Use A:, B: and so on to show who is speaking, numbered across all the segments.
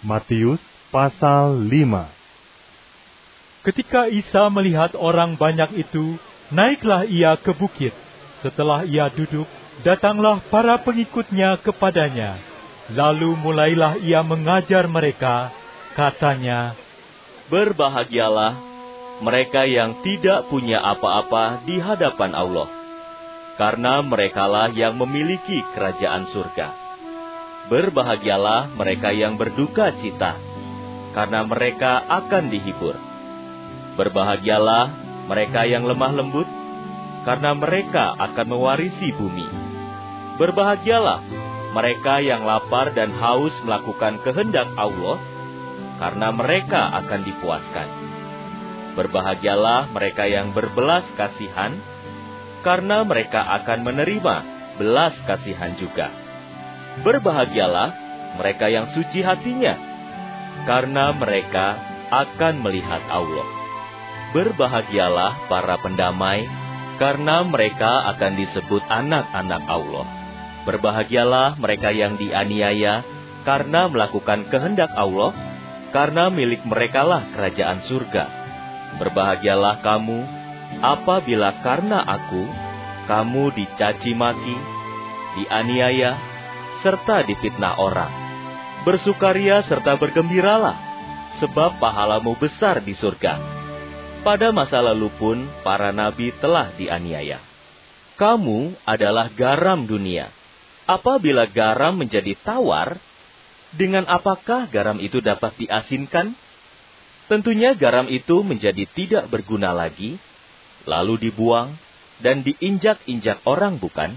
A: Matius pasal 5.
B: Ketika Isa melihat orang banyak itu, naiklah ia ke bukit. Setelah ia duduk, datanglah para pengikutnya kepadanya. Lalu mulailah ia mengajar mereka, katanya,
C: "Berbahagialah mereka yang tidak punya apa-apa di hadapan Allah, karena merekalah yang memiliki kerajaan surga. Berbahagialah mereka yang berduka cita, karena mereka akan dihibur. Berbahagialah mereka yang lemah lembut, karena mereka akan mewarisi bumi. Berbahagialah mereka yang lapar dan haus melakukan kehendak Allah, karena mereka akan dipuaskan. Berbahagialah mereka yang berbelas kasihan, karena mereka akan menerima belas kasihan juga. Berbahagialah mereka yang suci hatinya, karena mereka akan melihat Allah. Berbahagialah para pendamai, karena mereka akan disebut anak-anak Allah. Berbahagialah mereka yang dianiaya karena melakukan kehendak Allah, karena milik merekalah kerajaan surga. Berbahagialah kamu apabila karena aku, kamu dicaci maki, dianiaya, serta difitnah orang. Bersukaria serta bergembiralah, sebab pahalamu besar di surga. Pada masa lalu pun para nabi telah dianiaya. Kamu adalah garam dunia. Apabila garam menjadi tawar, dengan apakah garam itu dapat diasinkan? Tentunya garam itu menjadi tidak berguna lagi, lalu dibuang dan diinjak-injak orang, bukan?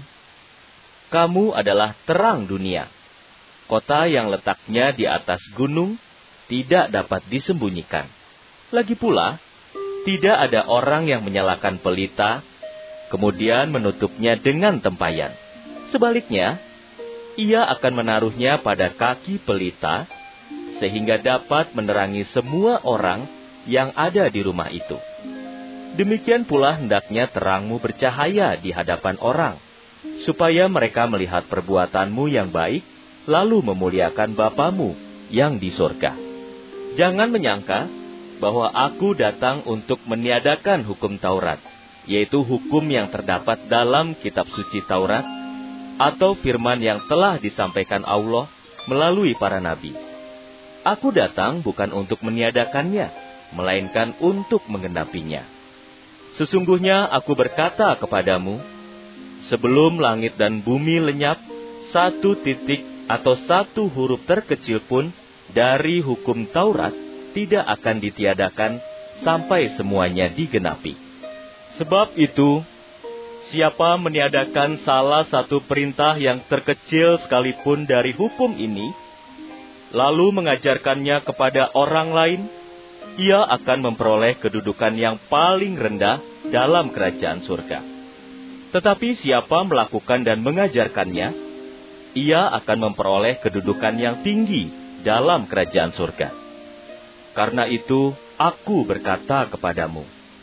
C: Kamu adalah terang dunia. Kota yang letaknya di atas gunung tidak dapat disembunyikan. Lagi pula, tidak ada orang yang menyalakan pelita, kemudian menutupnya dengan tempayan. Sebaliknya, ia akan menaruhnya pada kaki pelita, sehingga dapat menerangi semua orang yang ada di rumah itu. Demikian pula hendaknya terangmu bercahaya di hadapan orang, supaya mereka melihat perbuatanmu yang baik, lalu memuliakan Bapamu yang di surga. Jangan menyangka bahwa aku datang untuk meniadakan hukum Taurat, yaitu hukum yang terdapat dalam kitab suci Taurat, atau firman yang telah disampaikan Allah melalui para nabi. Aku datang bukan untuk meniadakannya, melainkan untuk menggenapinya. Sesungguhnya aku berkata kepadamu, sebelum langit dan bumi lenyap, satu titik atau satu huruf terkecil pun dari hukum Taurat tidak akan ditiadakan sampai semuanya digenapi. Sebab itu, siapa meniadakan salah satu perintah yang terkecil sekalipun dari hukum ini, lalu mengajarkannya kepada orang lain, ia akan memperoleh kedudukan yang paling rendah dalam kerajaan surga. Tetapi siapa melakukan dan mengajarkannya, ia akan memperoleh kedudukan yang tinggi dalam kerajaan surga. Karena itu, aku berkata kepadamu,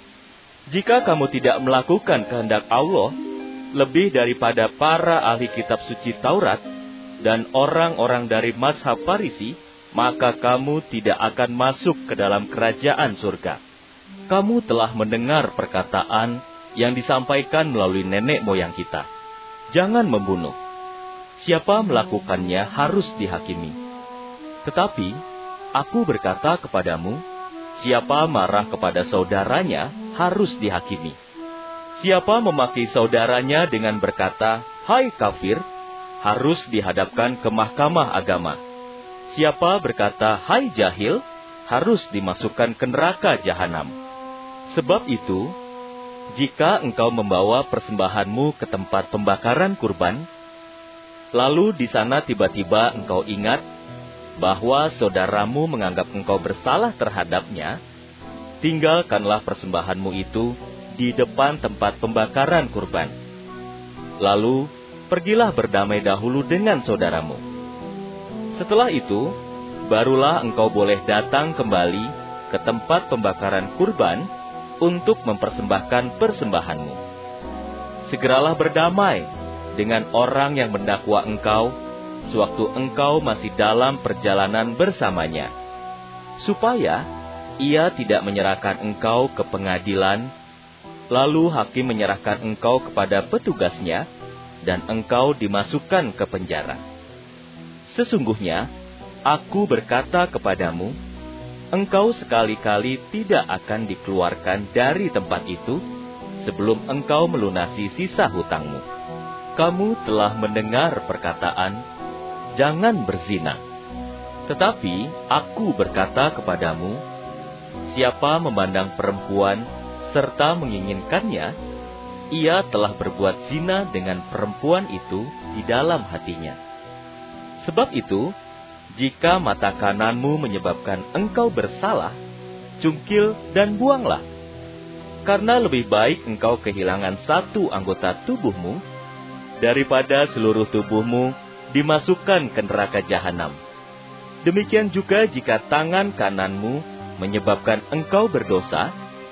C: jika kamu tidak melakukan kehendak Allah, lebih daripada para ahli kitab suci Taurat dan orang-orang dari mazhab Farisi, maka kamu tidak akan masuk ke dalam kerajaan surga. Kamu telah mendengar perkataan yang disampaikan melalui nenek moyang kita. Jangan membunuh. Siapa melakukannya harus dihakimi. Tetapi, aku berkata kepadamu, siapa marah kepada saudaranya harus dihakimi. Siapa memaki saudaranya dengan berkata, "Hai kafir," harus dihadapkan ke mahkamah agama. Siapa berkata, "Hai jahil," harus dimasukkan ke neraka jahanam. Sebab itu, jika engkau membawa persembahanmu ke tempat pembakaran kurban, lalu di sana tiba-tiba engkau ingat bahwa saudaramu menganggap engkau bersalah terhadapnya, tinggalkanlah persembahanmu itu di depan tempat pembakaran kurban. Lalu, pergilah berdamai dahulu dengan saudaramu. Setelah itu, barulah engkau boleh datang kembali ke tempat pembakaran kurban untuk mempersembahkan persembahanmu. Segeralah berdamai dengan orang yang mendakwa engkau, sewaktu engkau masih dalam perjalanan bersamanya, supaya ia tidak menyerahkan engkau ke pengadilan, lalu hakim menyerahkan engkau kepada petugasnya, dan engkau dimasukkan ke penjara. Sesungguhnya, aku berkata kepadamu, engkau sekali-kali tidak akan dikeluarkan dari tempat itu sebelum engkau melunasi sisa hutangmu. Kamu telah mendengar perkataan, jangan berzina. Tetapi aku berkata kepadamu, siapa memandang perempuan serta menginginkannya, ia telah berbuat zina dengan perempuan itu di dalam hatinya. Sebab itu, jika mata kananmu menyebabkan engkau bersalah, cungkil dan buanglah. Karena lebih baik engkau kehilangan satu anggota tubuhmu, daripada seluruh tubuhmu dimasukkan ke neraka jahanam. Demikian juga jika tangan kananmu menyebabkan engkau berdosa,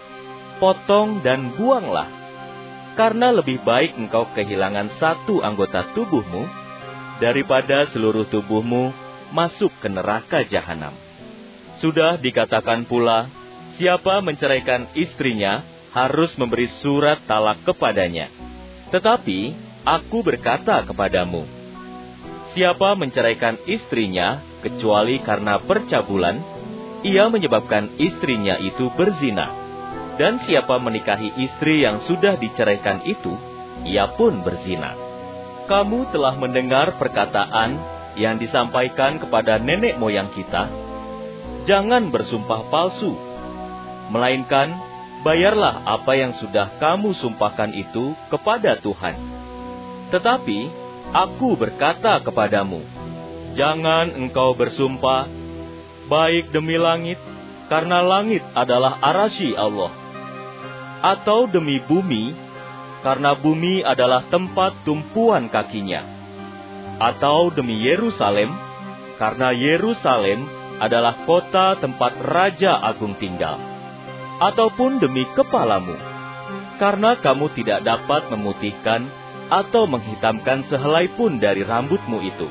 C: potong dan buanglah. Karena lebih baik engkau kehilangan satu anggota tubuhmu, daripada seluruh tubuhmu masuk ke neraka jahanam. Sudah dikatakan pula, siapa menceraikan istrinya harus memberi surat talak kepadanya. Tetapi aku berkata kepadamu, siapa menceraikan istrinya kecuali karena percabulan, ia menyebabkan istrinya itu berzina. Dan siapa menikahi istri yang sudah diceraikan itu, ia pun berzina. Kamu telah mendengar perkataan yang disampaikan kepada nenek moyang kita, jangan bersumpah palsu, melainkan bayarlah apa yang sudah kamu sumpahkan itu kepada Tuhan. Tetapi aku berkata kepadamu, jangan engkau bersumpah, baik demi langit, karena langit adalah arasy Allah, atau demi bumi, karena bumi adalah tempat tumpuan kakinya, atau demi Yerusalem, karena Yerusalem adalah kota tempat Raja Agung tinggal, ataupun demi kepalamu, karena kamu tidak dapat memutihkan atau menghitamkan sehelai pun dari rambutmu itu.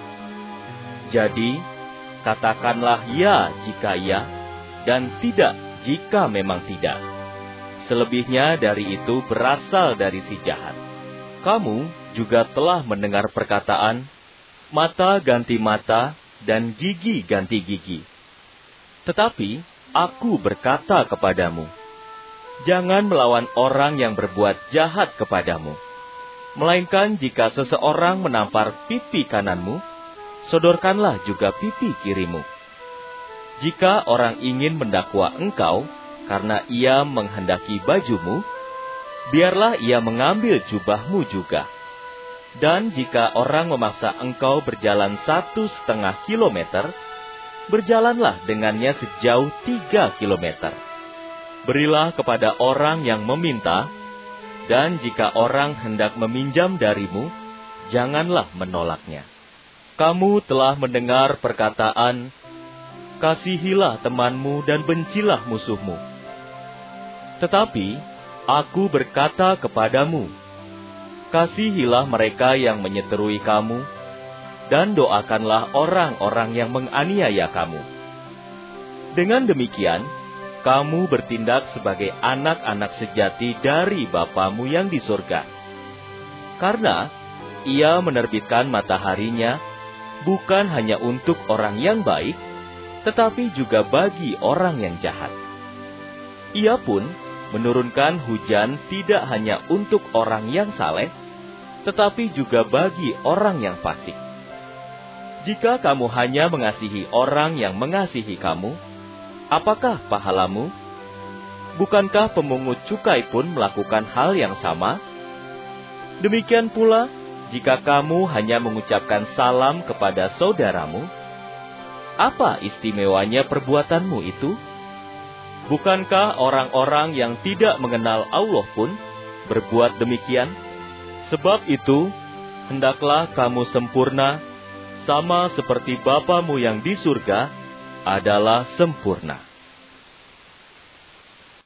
C: Jadi, katakanlah ya jika ya, dan tidak jika memang tidak. Selebihnya dari itu berasal dari si jahat. Kamu juga telah mendengar perkataan, mata ganti mata dan gigi ganti gigi. Tetapi aku berkata kepadamu, jangan melawan orang yang berbuat jahat kepadamu. Melainkan jika seseorang menampar pipi kananmu, sodorkanlah juga pipi kirimu. Jika orang ingin mendakwa engkau karena ia menghendaki bajumu, biarlah ia mengambil jubahmu juga. Dan jika orang memaksa engkau berjalan 1,5 kilometer, berjalanlah dengannya sejauh 3 kilometer. Berilah kepada orang yang meminta, dan jika orang hendak meminjam darimu, janganlah menolaknya. Kamu telah mendengar perkataan, kasihilah temanmu dan bencilah musuhmu. Tetapi aku berkata kepadamu, kasihilah mereka yang menyeterui kamu, dan doakanlah orang-orang yang menganiaya kamu. Dengan demikian, kamu bertindak sebagai anak-anak sejati dari Bapamu yang di surga. Karena ia menerbitkan mataharinya bukan hanya untuk orang yang baik, tetapi juga bagi orang yang jahat. Ia pun menurunkan hujan tidak hanya untuk orang yang saleh, tetapi juga bagi orang yang fasik. Jika kamu hanya mengasihi orang yang mengasihi kamu, apakah pahalamu? Bukankah pemungut cukai pun melakukan hal yang sama? Demikian pula, jika kamu hanya mengucapkan salam kepada saudaramu, apa istimewanya perbuatanmu itu? Bukankah orang-orang yang tidak mengenal Allah pun berbuat demikian? Sebab itu, hendaklah kamu sempurna, sama seperti Bapamu yang di surga adalah sempurna.